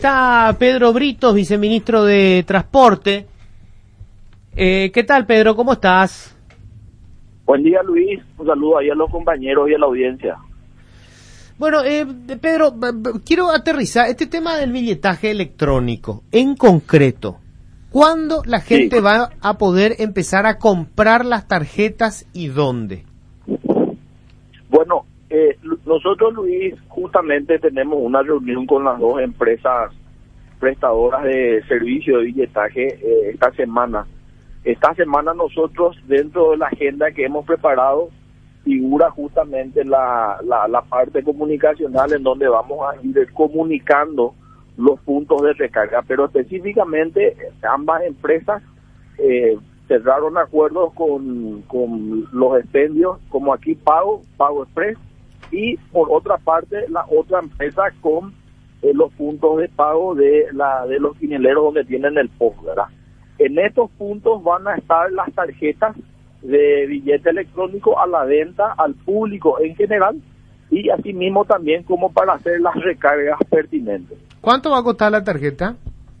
Está Pedro Britos, viceministro de Transporte. ¿Qué tal, Pedro? ¿Cómo estás? Buen día, Luis. Un saludo ahí a los compañeros y a la audiencia. Bueno, Pedro, quiero aterrizar este tema del billetaje electrónico. En concreto, ¿cuándo la gente va a poder empezar a comprar las tarjetas y dónde? Bueno, nosotros, Luis, justamente tenemos una reunión con las dos empresas prestadoras de servicio de billetaje esta semana. Esta semana nosotros, dentro de la agenda que hemos preparado, figura justamente la parte comunicacional en donde vamos a ir comunicando los puntos de recarga, pero específicamente ambas empresas cerraron acuerdos con los expendios, como aquí Pago Express, y por otra parte la otra empresa con los puntos de pago de los quineleros donde tienen el POS, ¿verdad? En estos puntos van a estar las tarjetas de billete electrónico a la venta al público en general y asimismo también como para hacer las recargas pertinentes. ¿Cuánto va a costar la tarjeta?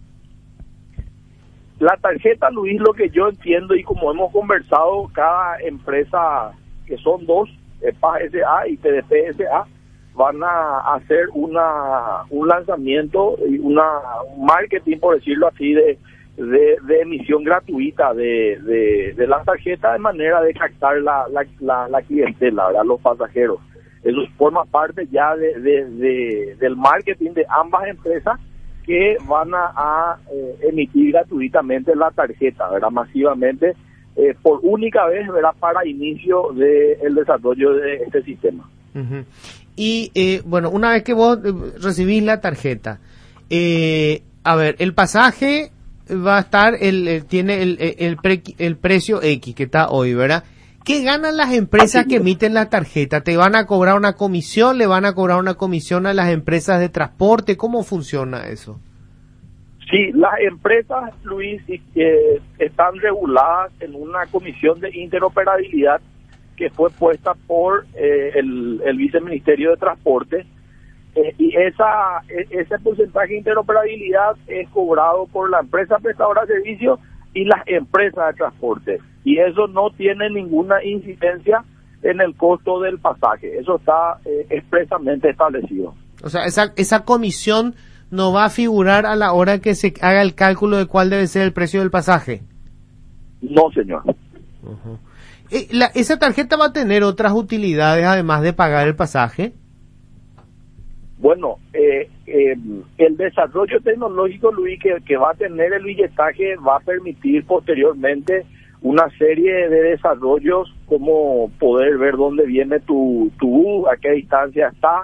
La tarjeta, Luis, lo que yo entiendo y como hemos conversado, cada empresa, que son dos, PAS S.A. y TDP S.A., van a hacer un lanzamiento y un marketing, por decirlo así, de emisión gratuita de las tarjetas de manera de captar la clientela, ¿verdad? Los pasajeros. Eso forma parte ya del marketing de ambas empresas que van a emitir gratuitamente la tarjeta, ¿verdad? Masivamente, por única vez, ¿verdad? Para inicio del desarrollo de este sistema. Uh-huh. Y bueno, una vez que vos recibís la tarjeta, a ver, el pasaje va a estar, tiene el precio X que está hoy, ¿verdad? ¿Qué ganan las empresas que emiten la tarjeta? ¿Te van a cobrar una comisión? ¿Le van a cobrar una comisión a las empresas de transporte? ¿Cómo funciona eso? Sí, las empresas, Luis, están reguladas en una comisión de interoperabilidad que fue puesta por el Viceministerio de Transporte. Y ese porcentaje de interoperabilidad es cobrado por la empresa prestadora de servicios y las empresas de transporte. Y eso no tiene ninguna incidencia en el costo del pasaje. Eso está expresamente establecido. O sea, esa comisión no va a figurar a la hora que se haga el cálculo de cuál debe ser el precio del pasaje. No, señor. Uh-huh. ¿Esa tarjeta va a tener otras utilidades además de pagar el pasaje? Bueno, el desarrollo tecnológico, Luis, que va a tener el billetaje va a permitir posteriormente una serie de desarrollos como poder ver dónde viene tu bus, a qué distancia está,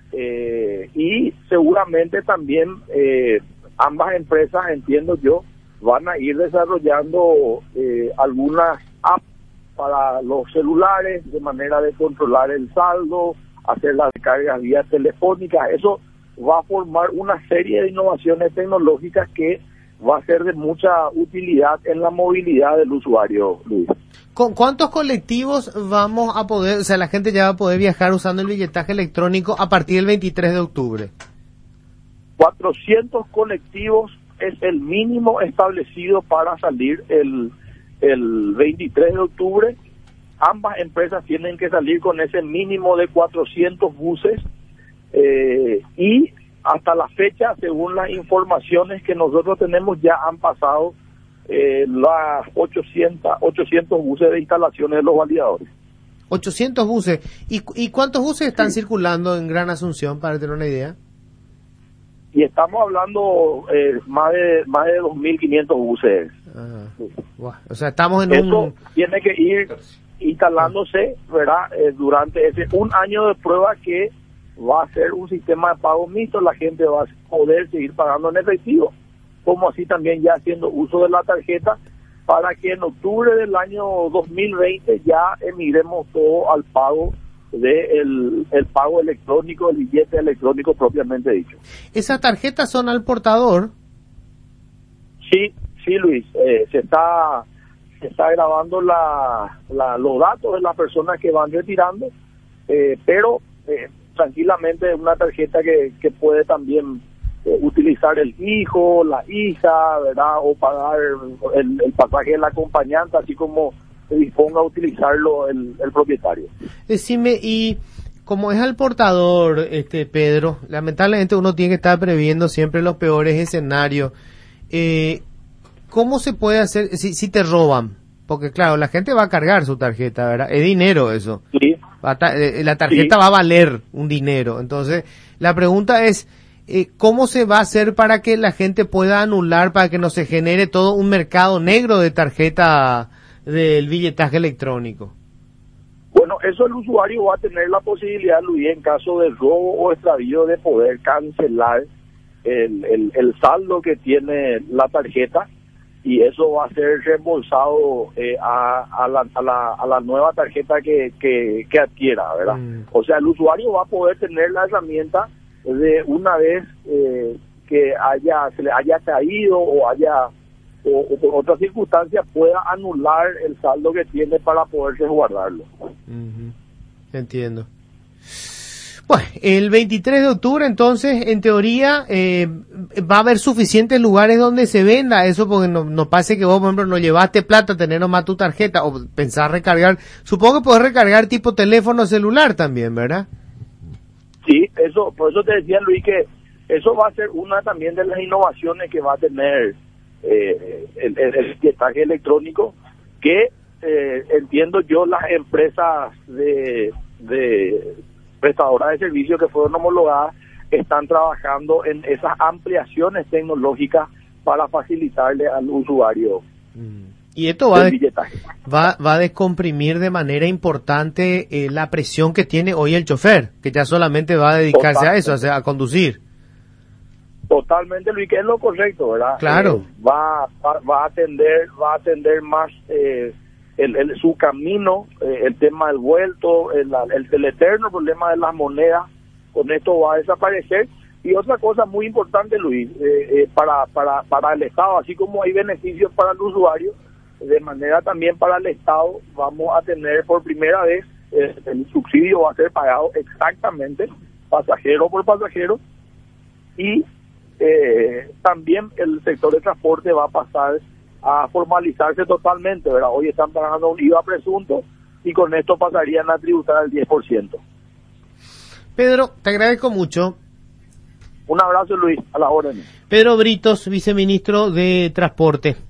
y seguramente también ambas empresas, entiendo yo, van a ir desarrollando algunas apps para los celulares de manera de controlar el saldo, hacer las cargas vía telefónicas. Eso va a formar una serie de innovaciones tecnológicas que va a ser de mucha utilidad en la movilidad del usuario, Luis. ¿Con cuántos colectivos vamos a poder, o sea, la gente ya va a poder viajar usando el billetaje electrónico a partir del 23 de octubre? 400 colectivos es el mínimo establecido para salir el 23 de octubre. Ambas empresas tienen que salir con ese mínimo de 400 buses y hasta la fecha, según las informaciones que nosotros tenemos, ya han pasado las 800 buses de instalaciones de los validadores. 800 buses. ¿Y cuántos buses están circulando en Gran Asunción, para tener una idea? Y estamos hablando más de 2.500 buses. Wow. O sea, estamos en Eso tiene que ir instalándose, ¿verdad? Durante un año de prueba que va a ser un sistema de pago mixto. La gente va a poder seguir pagando en efectivo, como así también ya haciendo uso de la tarjeta, para que en octubre del año 2020 ya emigremos todo al pago del pago electrónico, el billete electrónico propiamente dicho. ¿Esas tarjetas son al portador? Sí, Luis, se está grabando los datos de las personas que van retirando, pero tranquilamente una tarjeta que puede también utilizar el hijo, la hija, ¿verdad? O pagar el pasaje del acompañante, así como se disponga a utilizarlo el propietario. Decime, y como es al portador, Pedro, lamentablemente uno tiene que estar previendo siempre los peores escenarios. ¿Cómo se puede hacer si te roban? Porque claro, la gente va a cargar su tarjeta, ¿verdad? Es dinero eso. Sí. La tarjeta va a valer un dinero. Entonces, la pregunta es, ¿cómo se va a hacer para que la gente pueda anular, para que no se genere todo un mercado negro de tarjeta del billetaje electrónico? Bueno, eso el usuario va a tener la posibilidad, Luis, en caso de robo o extravío, de poder cancelar el saldo que tiene la tarjeta, y eso va a ser reembolsado a la nueva tarjeta que adquiera, ¿verdad? O sea, el usuario va a poder tener la herramienta de una vez que se le haya caído o por otras circunstancias pueda anular el saldo que tiene para poder resguardarlo. Entiendo. Bueno, el 23 de octubre, entonces, en teoría, va a haber suficientes lugares donde se venda eso, porque no pase que vos, por ejemplo, no llevaste plata, tener nomás tu tarjeta, o pensar recargar. Supongo que podés recargar tipo teléfono celular también, ¿verdad? Sí, por eso te decía, Luis, que eso va a ser una también de las innovaciones que va a tener el billetaje electrónico, que entiendo yo las empresas de prestadoras de servicios que fueron homologadas están trabajando en esas ampliaciones tecnológicas para facilitarle al usuario. Y esto va a descomprimir de manera importante la presión que tiene hoy el chofer, que ya solamente va a dedicarse a eso, a conducir. Totalmente, Luis, que es lo correcto, ¿verdad? Claro. Va a atender más su camino, el tema del vuelto, el eterno problema de las monedas. Con esto va a desaparecer. Y otra cosa muy importante, Luis, para el Estado, así como hay beneficios para el usuario, de manera también para el Estado vamos a tener por primera vez el subsidio va a ser pagado exactamente pasajero por pasajero, y también el sector de transporte va a pasar a formalizarse totalmente, ¿verdad? Hoy están pagando un IVA presunto y con esto pasarían a tributar el 10%. Pedro, te agradezco mucho. Un abrazo, Luis, a las órdenes. Pedro Britos, viceministro de Transporte.